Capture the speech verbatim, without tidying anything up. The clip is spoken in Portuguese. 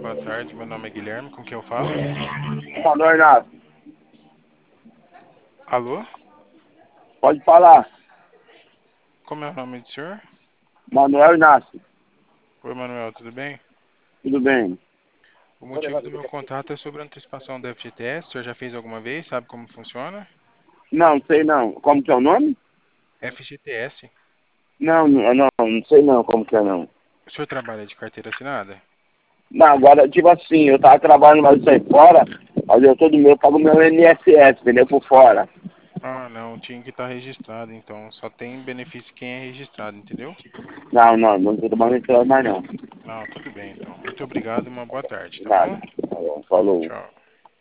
boa tarde. Meu nome é Guilherme, com quem eu falo? Manuel Inácio, Alô? pode falar. Como é o nome do senhor? Manuel Inácio, Oi, Manuel, tudo bem? tudo bem? O motivo do meu contato é sobre a antecipação do F G T S. O senhor já fez alguma vez? Sabe como funciona? Não, sei não. Como que é o nome? F G T S. Não, não, não, não sei não como que é não. O senhor trabalha de carteira assinada? Não, agora, tipo assim, eu tava trabalhando, mas isso aí fora, mas eu todo meu, eu pago meu I N S S, entendeu? Por fora. Ah, não, tinha que estar registrado, então só tem benefício quem é registrado, entendeu? Não, não, não tô mais mais não. Não, tudo bem, então. Muito obrigado e uma boa tarde, tá Nada. bom? Tá bom, falou. Tchau.